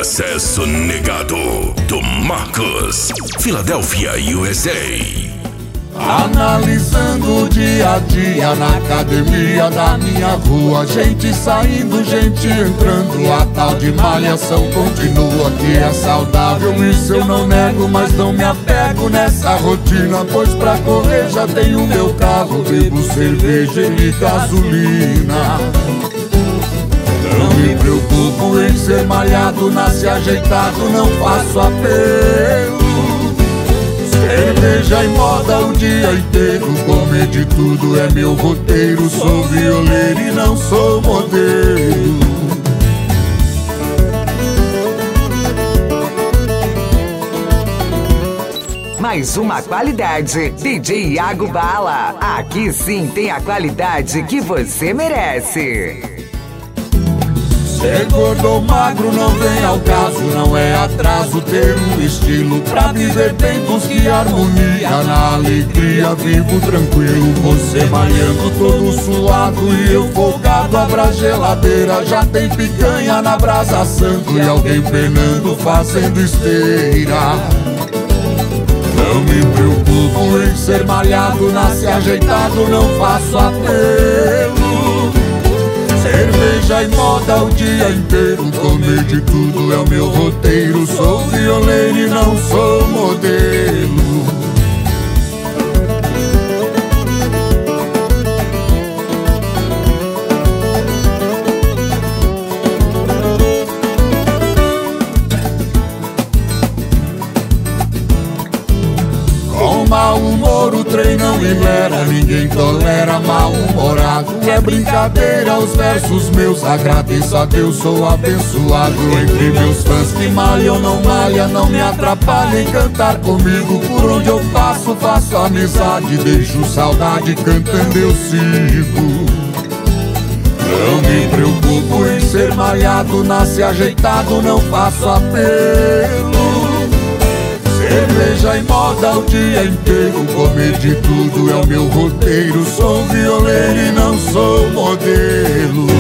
acesso negado do Marcos, Filadélfia, USA. Analisando o dia a dia na academia da minha rua, gente saindo, gente entrando, a tal de malhação continua, que é saudável, isso eu não nego, mas não me apego nessa rotina, pois pra correr já tenho meu carro, bebo cerveja e gasolina. Não me preocupo em ser malhado, nascer ajeitado, não faço apelo. Cerveja e moda o dia inteiro, comer de tudo é meu roteiro. Sou violeiro e não sou modelo. Mais uma qualidade, DJ Iago Bala. Aqui sim tem a qualidade que você merece. Ser gordo ou magro não vem ao caso, não é atraso ter um estilo. Pra viver bem busque harmonia, na alegria vivo tranquilo. Você malhando todo suado e eu folgado, abra a geladeira, já tem picanha na brasa assando e alguém penando fazendo esteira. Não me preocupo em ser malhado, nascer ajeitado, não faço apelo. Cerveja e moda o dia inteiro, comer de tudo é o meu roteiro. Sou violeiro e não sou modelo. Mau humor o trem não libera, ninguém tolera mal-humorado. É brincadeira os versos meus, agradeço a Deus, sou abençoado. Entre meus fãs que malham, não malha, não me atrapalhem cantar comigo. Por onde eu passo, faço amizade, deixo saudade, cantando eu sigo. Não me preocupo em ser malhado, nascer ajeitado, não faço apelo. Cerveja e moda o dia inteiro, comer de tudo é o meu roteiro. Sou violeiro e não sou modelo.